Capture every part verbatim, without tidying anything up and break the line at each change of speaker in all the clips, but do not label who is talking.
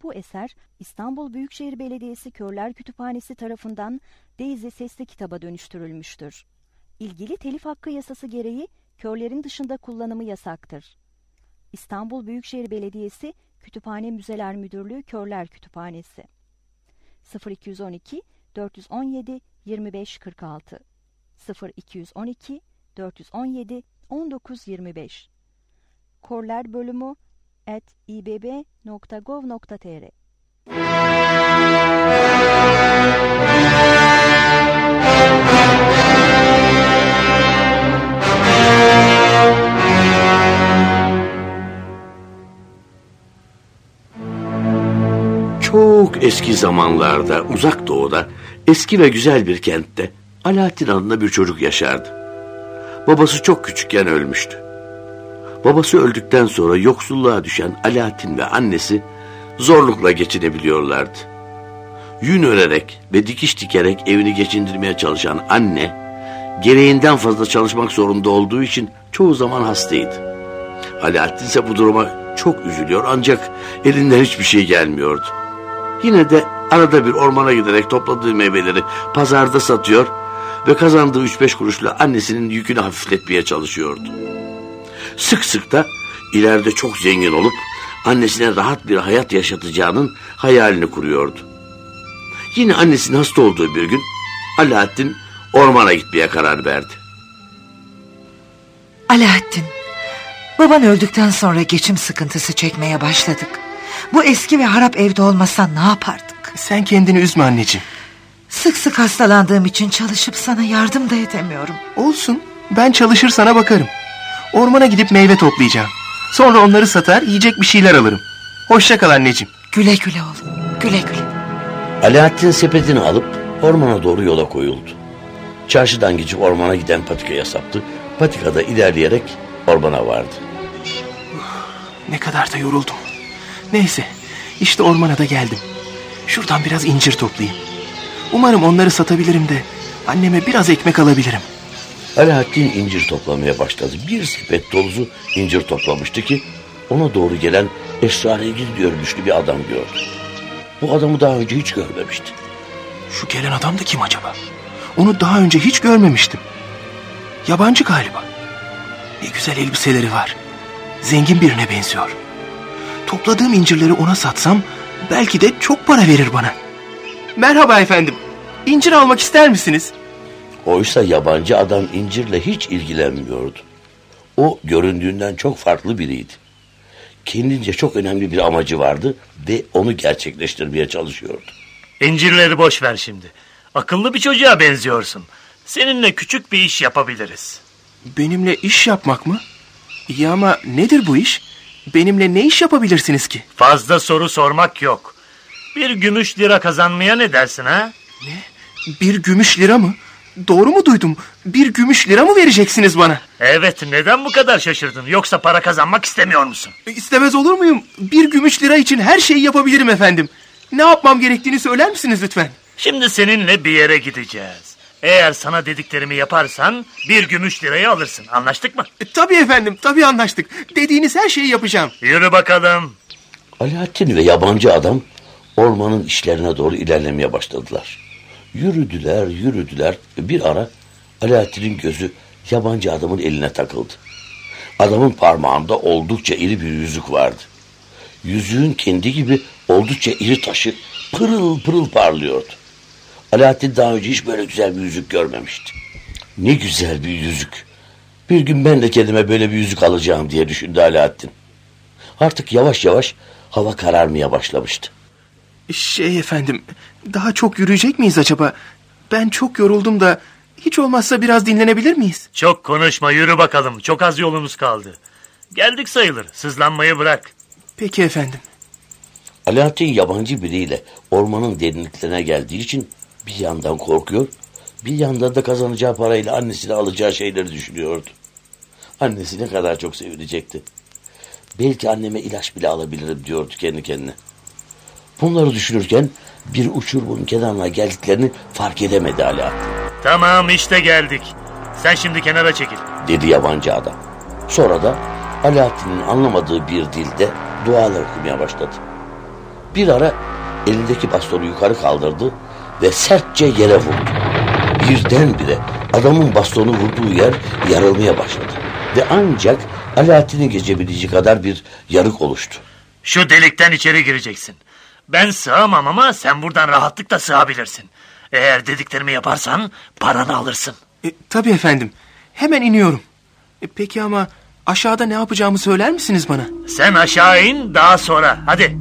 Bu eser İstanbul Büyükşehir Belediyesi Körler Kütüphanesi tarafından Daisy sesli kitaba dönüştürülmüştür. İlgili telif hakkı yasası gereği körlerin dışında kullanımı yasaktır. İstanbul Büyükşehir Belediyesi Kütüphane Müzeler Müdürlüğü Körler Kütüphanesi sıfır iki on iki dört on yedi yirmi beş kırk altı sıfır iki on iki dört on yedi on dokuz yirmi beş Körler bölümü at i b b nokta gov nokta t r
Çok eski zamanlarda uzak doğuda eski ve güzel bir kentte Alaaddin adında bir çocuk yaşardı. Babası çok küçükken ölmüştü. Babası öldükten sonra yoksulluğa düşen Alaaddin ve annesi zorlukla geçinebiliyorlardı. Yün örerek ve dikiş dikerek evini geçindirmeye çalışan anne, gereğinden fazla çalışmak zorunda olduğu için çoğu zaman hastaydı. Alaaddin ise bu duruma çok üzülüyor ancak elinden hiçbir şey gelmiyordu. Yine de arada bir ormana giderek topladığı meyveleri pazarda satıyor ve kazandığı üç beş kuruşla annesinin yükünü hafifletmeye çalışıyordu. Sık sık da ileride çok zengin olup annesine rahat bir hayat yaşatacağının hayalini kuruyordu. Yine annesinin hasta olduğu bir gün Alaaddin ormana gitmeye karar verdi.
Alaaddin, baban öldükten sonra geçim sıkıntısı çekmeye başladık. Bu eski ve harap evde olmasan ne yapardık?
Sen kendini üzme anneciğim.
Sık sık hastalandığım için çalışıp sana yardım da edemiyorum.
Olsun, ben çalışır sana bakarım. Ormana gidip meyve toplayacağım. Sonra onları satar, yiyecek bir şeyler alırım. Hoşça kal anneciğim.
Güle güle oğlum, güle güle.
Alaaddin sepetini alıp ormana doğru yola koyuldu. Çarşıdan geçip ormana giden patikaya saptı. Patikada ilerleyerek ormana vardı.
Ne kadar da yoruldum. Neyse, işte ormana da geldim. Şuradan biraz incir toplayayım. Umarım onları satabilirim de anneme biraz ekmek alabilirim.
Alaaddin incir toplamaya başladı. Bir sepet dolusu incir toplamıştı ki ona doğru gelen esrarengiz görünüşlü bir adam gördü. Bu adamı daha önce hiç görmemişti.
Şu gelen adam da kim acaba? Onu daha önce hiç görmemiştim. Yabancı galiba. Ne güzel elbiseleri var. Zengin birine benziyor. Topladığım incirleri ona satsam belki de çok para verir bana. Merhaba efendim. İncir almak ister misiniz?
Oysa yabancı adam incirle hiç ilgilenmiyordu. O göründüğünden çok farklı biriydi. Kendince çok önemli bir amacı vardı ve onu gerçekleştirmeye çalışıyordu.
İncirleri boş ver şimdi. Akıllı bir çocuğa benziyorsun. Seninle küçük bir iş yapabiliriz.
Benimle iş yapmak mı? İyi ama nedir bu iş? Benimle ne iş yapabilirsiniz ki?
Fazla soru sormak yok. Bir gümüş lira kazanmaya ne dersin ha?
Ne? Bir gümüş lira mı? Doğru mu duydum? Bir gümüş lira mı vereceksiniz bana?
Evet, neden bu kadar şaşırdın? Yoksa para kazanmak istemiyor musun?
İstemez olur muyum? Bir gümüş lira için her şeyi yapabilirim efendim. Ne yapmam gerektiğini söyler misiniz lütfen?
Şimdi seninle bir yere gideceğiz. Eğer sana dediklerimi yaparsan bir gümüş lirayı alırsın. Anlaştık mı?
E, tabii efendim, tabii anlaştık. Dediğiniz her şeyi yapacağım.
Yürü bakalım.
Alaaddin ve yabancı adam ormanın işlerine doğru ilerlemeye başladılar. Yürüdüler, yürüdüler. Bir ara Alaaddin'in gözü yabancı adamın eline takıldı. Adamın parmağında oldukça iri bir yüzük vardı. Yüzüğün kendi gibi oldukça iri taşı pırıl pırıl parlıyordu. Alaaddin daha önce hiç böyle güzel bir yüzük görmemişti. Ne güzel bir yüzük. Bir gün ben de kendime böyle bir yüzük alacağım diye düşündü Alaaddin. Artık yavaş yavaş hava kararmaya başlamıştı.
Şey efendim, daha çok yürüyecek miyiz acaba? Ben çok yoruldum da hiç olmazsa biraz dinlenebilir miyiz?
Çok konuşma, yürü bakalım. Çok az yolumuz kaldı. Geldik sayılır. Sızlanmayı bırak.
Peki efendim.
Alaaddin yabancı biriyle ormanın derinliklerine geldiği için bir yandan korkuyor, bir yandan da kazanacağı parayla annesine alacağı şeyleri düşünüyordu. Annesi ne kadar çok sevinecekti. Belki anneme ilaç bile alabilirim diyordu kendi kendine. Bunları düşünürken bir uçurumun kenarına geldiklerini fark edemedi Alaaddin.
Tamam, işte geldik. Sen şimdi kenara çekil,
dedi yabancı adam. Sonra da Alaaddin'in anlamadığı bir dilde dualar okumaya başladı. Bir ara elindeki bastonu yukarı kaldırdı ve sertçe yere vurdu. Birdenbire adamın bastonu vurduğu yer yarılmaya başladı. Ve ancak Alaaddin'in geçebileceği kadar bir yarık oluştu.
Şu delikten içeri gireceksin. Ben sığamam ama sen buradan rahatlıkla sığabilirsin. Eğer dediklerimi yaparsan paranı alırsın.
E, tabii efendim. Hemen iniyorum. E, peki ama aşağıda ne yapacağımı söyler misiniz bana?
Sen aşağı in, daha sonra. Hadi.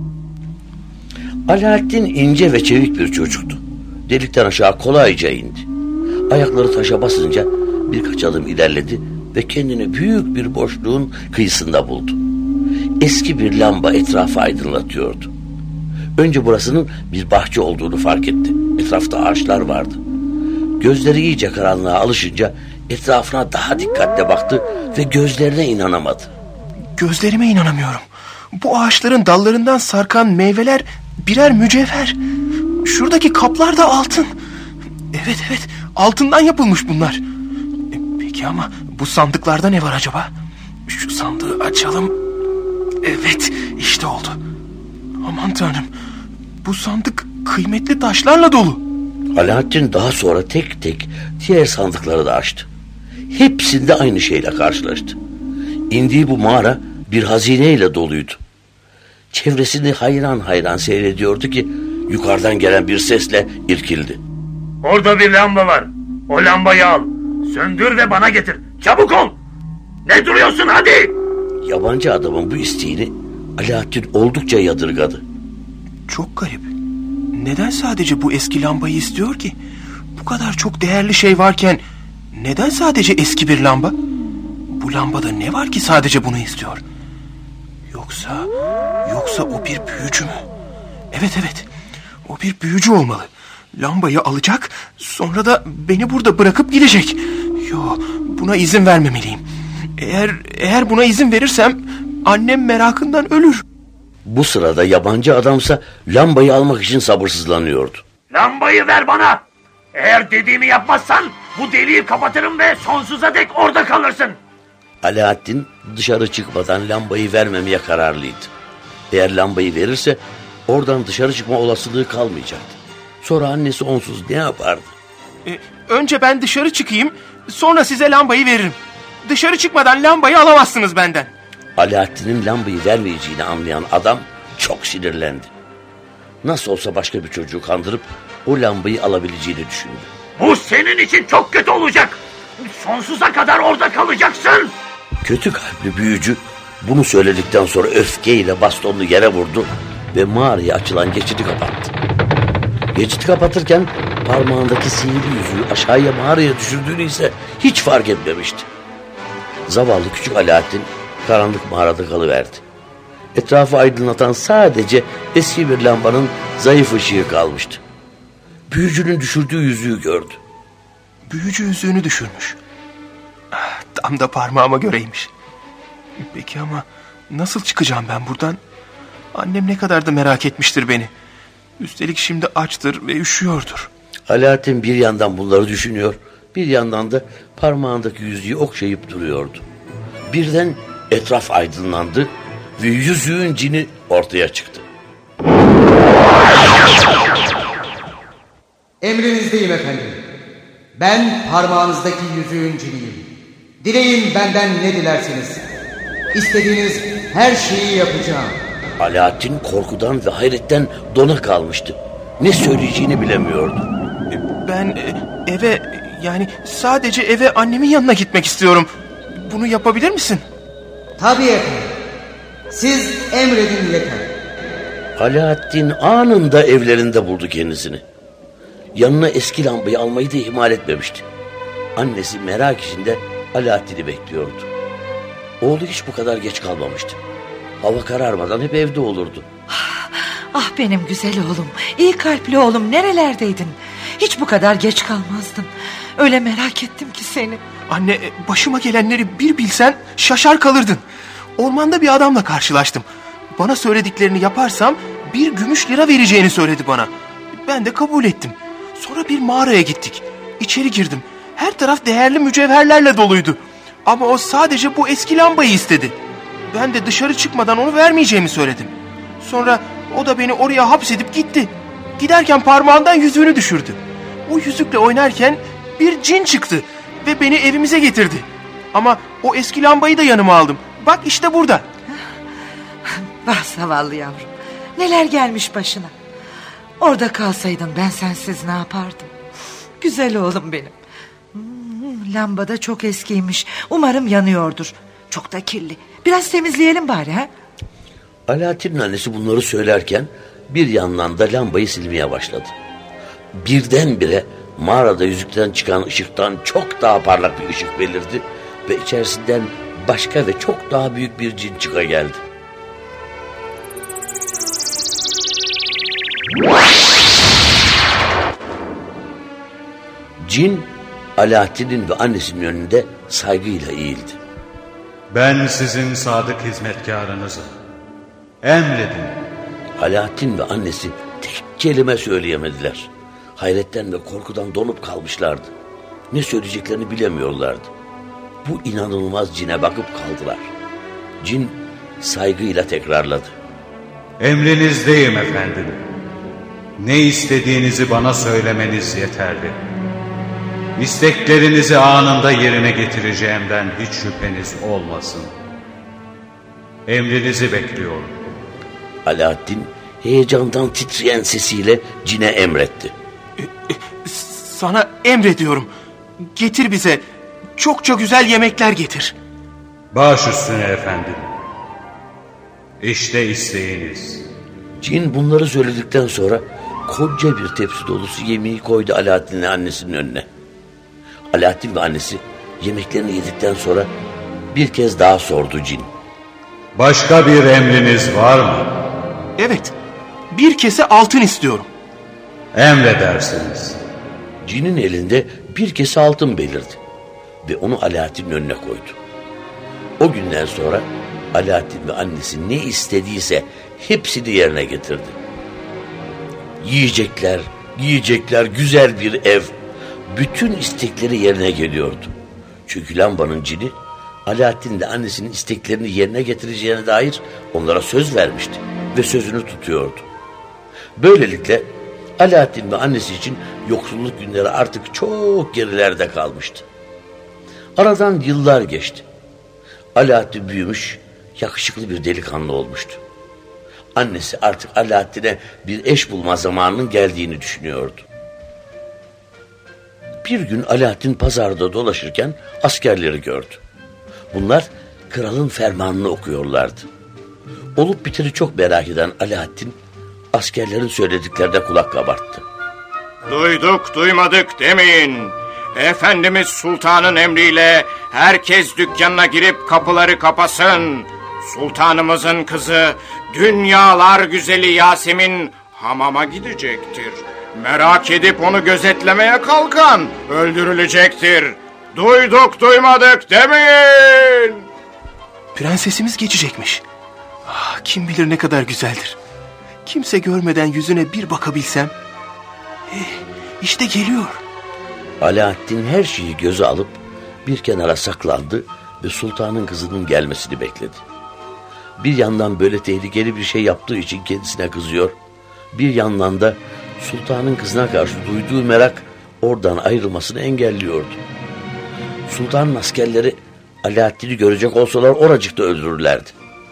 Alaaddin ince ve çevik bir çocuktu. Delikten aşağı kolayca indi. Ayakları taşa basınca birkaç adım ilerledi ve kendini büyük bir boşluğun kıyısında buldu. Eski bir lamba etrafı aydınlatıyordu. Önce burasının bir bahçe olduğunu fark etti. Etrafta ağaçlar vardı. Gözleri iyice karanlığa alışınca etrafına daha dikkatle baktı ve gözlerine inanamadı.
Gözlerime inanamıyorum. Bu ağaçların dallarından sarkan meyveler birer mücevher. Şuradaki kaplar da altın. Evet evet, altından yapılmış bunlar. E, peki ama bu sandıklarda ne var acaba? Şu sandığı açalım. Evet, işte oldu. Aman tanrım, bu sandık kıymetli taşlarla dolu.
Alaaddin daha sonra tek tek diğer sandıkları da açtı. Hepsinde aynı şeyle karşılaştı. İndiği bu mağara bir hazineyle doluydu. Çevresini hayran hayran seyrediyordu ki yukarıdan gelen bir sesle irkildi.
Orada bir lamba var. O lambayı al. Söndür ve bana getir. Çabuk ol. Ne duruyorsun, hadi.
Yabancı adamın bu isteğini Alaaddin oldukça yadırgadı.
Çok garip. Neden sadece bu eski lambayı istiyor ki? Bu kadar çok değerli şey varken neden sadece eski bir lamba? Bu lambada ne var ki sadece bunu istiyor? Yoksa, yoksa o bir büyücü mü? Evet evet, o bir büyücü olmalı. Lambayı alacak, sonra da beni burada bırakıp gidecek. Yo, buna izin vermemeliyim. Eğer eğer buna izin verirsem annem merakından ölür.
Bu sırada yabancı adamsa lambayı almak için sabırsızlanıyordu.
Lambayı ver bana. Eğer dediğimi yapmazsan bu deliği kapatırım ve sonsuza dek orada kalırsın.
Alaaddin dışarı çıkmadan lambayı vermemeye kararlıydı. Eğer lambayı verirse oradan dışarı çıkma olasılığı kalmayacaktı. Sonra annesi onsuz ne yapardı?
Ee, önce ben dışarı çıkayım, sonra size lambayı veririm. Dışarı çıkmadan lambayı alamazsınız benden.
Alaaddin'in lambayı vermeyeceğini anlayan adam çok sinirlendi. Nasıl olsa başka bir çocuğu kandırıp o lambayı alabileceğini düşündü.
Bu senin için çok kötü olacak. Sonsuza kadar orada kalacaksın.
Kötü kalpli büyücü bunu söyledikten sonra öfkeyle bastonunu yere vurdu ve mağaraya açılan geçidi kapattı. Geçidi kapatırken parmağındaki sihirli yüzüğü aşağıya mağaraya düşürdüğünü ise hiç fark etmemişti. Zavallı küçük Alaaddin karanlık mağarada kalıverdi. Etrafı aydınlatan sadece eski bir lambanın zayıf ışığı kalmıştı. Büyücünün düşürdüğü yüzüğü gördü.
Büyücü yüzüğünü düşürmüş. Ah, tam da parmağıma göreymiş. Peki ama nasıl çıkacağım ben buradan? Annem ne kadar da merak etmiştir beni. Üstelik şimdi açtır ve üşüyordur.
Alaaddin bir yandan bunları düşünüyor, bir yandan da parmağındaki yüzüğü okşayıp duruyordu. Birden etraf aydınlandı ve yüzüğün cini ortaya çıktı.
Emrinizdeyim efendim. Ben parmağınızdaki yüzüğün ciniyim. Dileyin benden ne dilersiniz. İstediğiniz her şeyi yapacağım.
Alaaddin korkudan ve hayretten dona kalmıştı. Ne söyleyeceğini bilemiyordu.
Ben eve, yani sadece eve annemin yanına gitmek istiyorum. Bunu yapabilir misin?
Tabii efendim. Siz emredin yeter.
Alaaddin anında evlerinde buldu kendisini. Yanına eski lambayı almayı da ihmal etmemişti. Annesi merak içinde Alaaddin'i bekliyordu. Oğlu hiç bu kadar geç kalmamıştı. Hava kararmadan hep evde olurdu.
Ah benim güzel oğlum, iyi kalpli oğlum, nerelerdeydin? Hiç bu kadar geç kalmazdın. Öyle merak ettim ki seni.
Anne, başıma gelenleri bir bilsen şaşar kalırdın. Ormanda bir adamla karşılaştım. Bana söylediklerini yaparsam bir gümüş lira vereceğini söyledi bana. Ben de kabul ettim. Sonra bir mağaraya gittik. İçeri girdim. Her taraf değerli mücevherlerle doluydu. Ama o sadece bu eski lambayı istedi. Ben de dışarı çıkmadan onu vermeyeceğimi söyledim. Sonra O da beni oraya hapsedip gitti. Giderken parmağından yüzüğünü düşürdü. O yüzükle oynarken bir cin çıktı ve beni evimize getirdi. Ama o eski lambayı da yanıma aldım. Bak işte burada.
Vah zavallı yavrum. Neler gelmiş başına. Orada kalsaydın ben sensiz ne yapardım? Güzel oğlum benim. Hmm, lamba da çok eskiymiş. Umarım yanıyordur. Çok da kirli. Biraz temizleyelim bari ha?
Alaaddin'in annesi bunları söylerken bir yandan da lambayı silmeye başladı. Birdenbire mağarada yüzükten çıkan ışıktan çok daha parlak bir ışık belirdi ve içerisinden başka ve çok daha büyük bir cin çıka geldi. Cin, Alaaddin'in ve annesinin önünde saygıyla eğildi.
Ben sizin sadık hizmetkarınızım. Emredin.
Alaaddin ve annesi tek kelime söyleyemediler. Hayretten ve korkudan donup kalmışlardı. Ne söyleyeceklerini bilemiyorlardı. Bu inanılmaz cine bakıp kaldılar. Cin saygıyla tekrarladı.
Emrinizdeyim efendim. Ne istediğinizi bana söylemeniz yeterli. İsteklerinizi anında yerine getireceğimden hiç şüpheniz olmasın. Emrinizi bekliyorum.
Alaaddin heyecandan titreyen sesiyle cine emretti.
Sana emrediyorum. Getir bize çokça güzel yemekler getir.
Baş üstüne efendim. İşte isteğiniz.
Cin bunları söyledikten sonra koca bir tepsi dolusu yemeği koydu Alaaddin'le annesinin önüne. Alaaddin ve annesi yemeklerini yedikten sonra bir kez daha sordu cin.
Başka bir emriniz var mı?
Evet, bir kese altın istiyorum.
Emredersiniz.
Cinin elinde bir kese altın belirdi ve onu Alaaddin'in önüne koydu. O günden sonra Alaaddin ve annesi ne istediyse hepsini yerine getirdi. Yiyecekler, giyecekler, güzel bir ev, bütün istekleri yerine geliyordu. Çünkü lambanın cini Alaaddin de annesinin isteklerini yerine getireceğine dair onlara söz vermişti ve sözünü tutuyordu. Böylelikle Alaaddin ve annesi için yoksulluk günleri artık çok gerilerde kalmıştı. Aradan yıllar geçti. Alaaddin büyümüş, yakışıklı bir delikanlı olmuştu. Annesi artık Alaaddin'e bir eş bulma zamanının geldiğini düşünüyordu. Bir gün Alaaddin pazarda dolaşırken askerleri gördü. Bunlar kralın fermanını okuyorlardı. Olup biteni çok merak eden Alaaddin askerlerin söylediklerine kulak kabarttı.
Duyduk duymadık demeyin. Efendimiz Sultan'ın emriyle herkes dükkanına girip kapıları kapasın. Sultanımızın kızı dünyalar güzeli Yasemin hamama gidecektir. Merak edip onu gözetlemeye kalkan öldürülecektir. Duyduk duymadık demeyin.
Prensesimiz geçecekmiş. Ah, kim bilir ne kadar güzeldir. Kimse görmeden yüzüne bir bakabilsem. Eh, işte geliyor.
Alaaddin her şeyi göze alıp bir kenara saklandı ve sultanın kızının gelmesini bekledi. Bir yandan böyle tehlikeli bir şey yaptığı için kendisine kızıyor, bir yandan da sultanın kızına karşı duyduğu merak oradan ayrılmasını engelliyordu. Sultanın askerleri Alaaddin'i görecek olsalar oracıkta öldürürlerdi.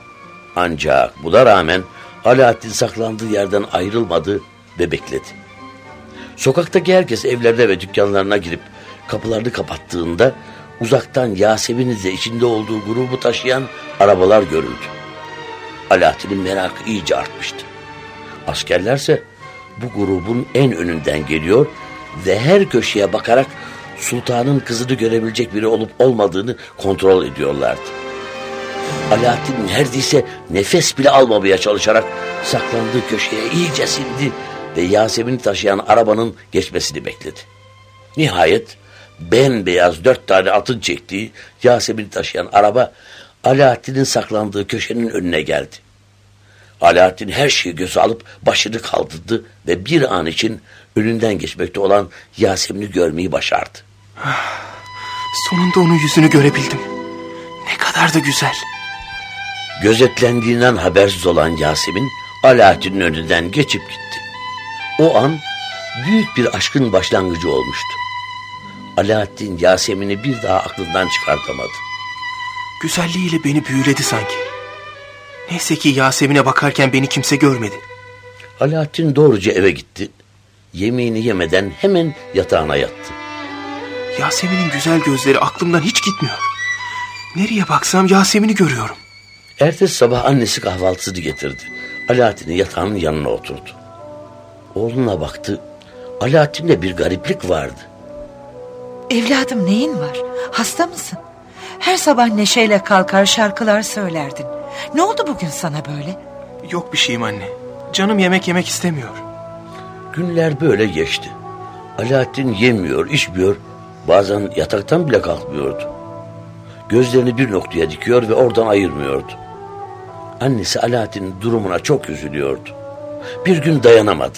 Ancak buna rağmen Alaaddin saklandığı yerden ayrılmadı ve bekledi. Sokaktaki herkes evlerine ve dükkanlarına girip kapılarını kapattığında uzaktan Yasemin'in de içinde olduğu grubu taşıyan arabalar görüldü. Alaaddin'in merakı iyice artmıştı. Askerlerse bu grubun en önünden geliyor ve her köşeye bakarak sultanın kızını görebilecek biri olup olmadığını kontrol ediyorlardı. Alaaddin neredeyse nefes bile almamaya çalışarak saklandığı köşeye iyice sindi ve Yasemin'i taşıyan arabanın geçmesini bekledi. Nihayet bembeyaz dört tane atın çektiği Yasemin'i taşıyan araba Alaaddin'in saklandığı köşenin önüne geldi. Alaaddin her şeyi göze alıp başını kaldırdı ve bir an için önünden geçmekte olan Yasemin'i görmeyi başardı.
Sonunda onun yüzünü görebildim. Ne kadar da güzel.
Gözetlendiğinden habersiz olan Yasemin Alaaddin'in önünden geçip gitti. O an büyük bir aşkın başlangıcı olmuştu. Alaaddin Yasemin'i bir daha aklından çıkartamadı.
Güzelliğiyle beni büyüledi sanki. Neyse ki Yasemin'e bakarken beni kimse görmedi.
Alaaddin doğruca eve gitti. Yemeğini yemeden hemen yatağına yattı.
Yasemin'in güzel gözleri aklımdan hiç gitmiyor. Nereye baksam Yasemin'i görüyorum.
Ertesi sabah annesi kahvaltısını getirdi. Alaaddin'in yatağının yanına oturdu. Oğluna baktı. Alaaddin'de bir gariplik vardı.
Evladım, neyin var? Hasta mısın? Her sabah neşeyle kalkar şarkılar söylerdin. Ne oldu bugün sana böyle?
Yok bir şeyim anne. Canım yemek yemek istemiyor.
Günler böyle geçti. Alaaddin yemiyor, içmiyor. Bazen yataktan bile kalkmıyordu. Gözlerini bir noktaya dikiyor ve oradan ayırmıyordu. Annesi Alaaddin'in durumuna çok üzülüyordu. Bir gün dayanamadı.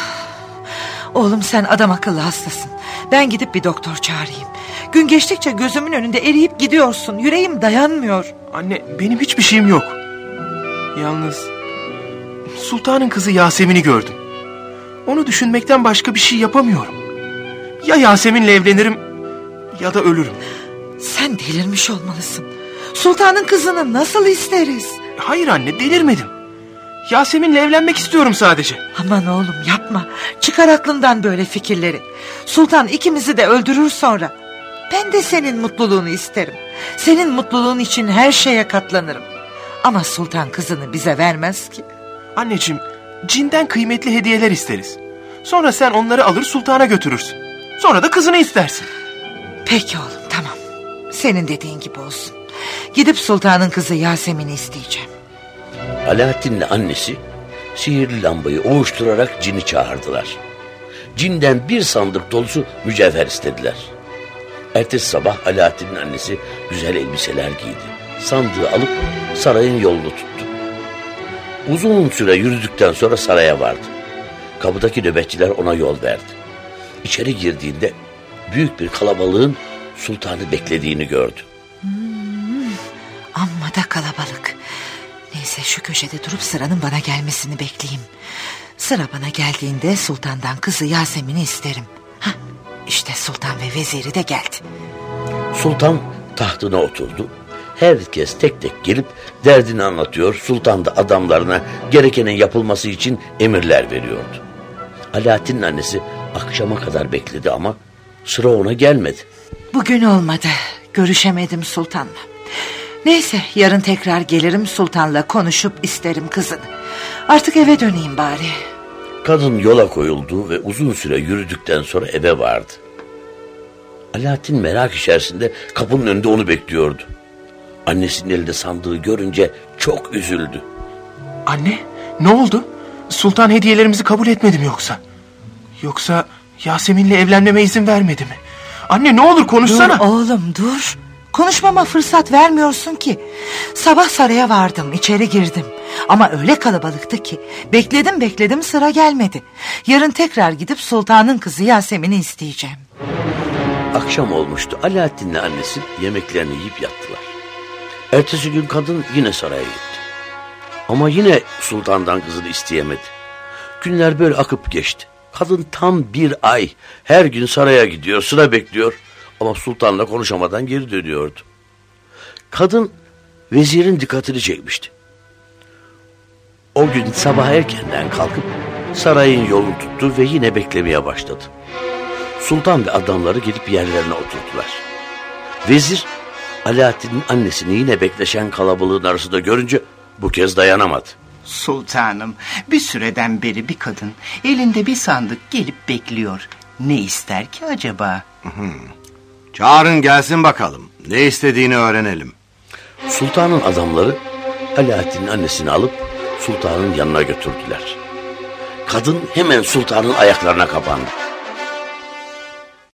Oğlum, sen adam akıllı hastasın. Ben gidip bir doktor çağırayım. Gün geçtikçe gözümün önünde eriyip gidiyorsun. Yüreğim dayanmıyor.
Anne, benim hiçbir şeyim yok. Yalnız sultanın kızı Yasemin'i gördüm. Onu düşünmekten başka bir şey yapamıyorum. Ya Yasemin'le evlenirim ya da ölürüm.
Sen delirmiş olmalısın. Sultanın kızını nasıl isteriz?
Hayır anne, delirmedim. Yasemin'le evlenmek istiyorum sadece.
Aman oğlum, yapma. Çıkar aklından böyle fikirleri. Sultan ikimizi de öldürür sonra. Ben de senin mutluluğunu isterim. Senin mutluluğun için her şeye katlanırım. Ama sultan kızını bize vermez ki.
Anneciğim, cinden kıymetli hediyeler isteriz. Sonra sen onları alır sultana götürürsün. Sonra da kızını istersin.
Peki oğlum, tamam. Senin dediğin gibi olsun. Gidip sultanın kızı Yasemin'i isteyeceğim.
Alaaddin'le annesi sihirli lambayı ovuşturarak cini çağırdılar. Cinden bir sandık dolusu mücevher istediler. Ertesi sabah Alaaddin'in annesi güzel elbiseler giydi. Sandığı alıp sarayın yolunu tuttu. Uzun süre yürüdükten sonra saraya vardı. Kapıdaki nöbetçiler ona yol verdi. İçeri girdiğinde büyük bir kalabalığın sultanı beklediğini gördü.
Hmm, amma da kalabalık. Neyse, şu köşede durup sıranın bana gelmesini bekleyeyim. Sıra bana geldiğinde sultandan kızı Yasemin'i isterim. Hah, işte sultan ve veziri de geldi.
Sultan tahtına oturdu. Herkes tek tek gelip derdini anlatıyor. Sultan da adamlarına gerekenin yapılması için emirler veriyordu. Alaaddin'in annesi akşama kadar bekledi ama sıra ona gelmedi.
Bugün olmadı. Görüşemedim sultanla. Neyse, yarın tekrar gelirim, sultanla konuşup isterim kızını. Artık eve döneyim bari.
Kadın yola koyuldu ve uzun süre yürüdükten sonra eve vardı. Alaaddin merak içerisinde kapının önünde onu bekliyordu. Annesinin elinde sandığı görünce çok üzüldü.
Anne, ne oldu? Sultan hediyelerimizi kabul etmedi mi yoksa? Yoksa Yasemin'le evlenmeme izin vermedi mi? Anne, ne olur konuşsana.
Dur oğlum, dur. Konuşmama fırsat vermiyorsun ki. Sabah saraya vardım, içeri girdim. Ama öyle kalabalıktı ki bekledim bekledim, sıra gelmedi. Yarın tekrar gidip sultanın kızı Yasemin'i isteyeceğim.
Akşam olmuştu. Alaaddin'le annesi yemeklerini yiyip yattılar. Ertesi gün kadın yine saraya gitti. Ama yine sultandan kızını isteyemedi. Günler böyle akıp geçti. Kadın tam bir ay her gün saraya gidiyor, sıra bekliyor. Ama sultanla konuşamadan geri dönüyordu. Kadın vezirin dikkatini çekmişti. O gün sabah erkenden kalkıp sarayın yolunu tuttu ve yine beklemeye başladı. Sultan ve adamları gidip yerlerine oturdular. Vezir Alaaddin'in annesini yine bekleşen kalabalığın arasında görünce bu kez dayanamadı.
Sultanım, bir süreden beri bir kadın elinde bir sandık gelip bekliyor. Ne ister ki acaba?
Hmm. Çağırın gelsin bakalım. Ne istediğini öğrenelim.
Sultanın adamları Alaaddin'in annesini alıp sultanın yanına götürdüler. Kadın hemen sultanın ayaklarına kapandı.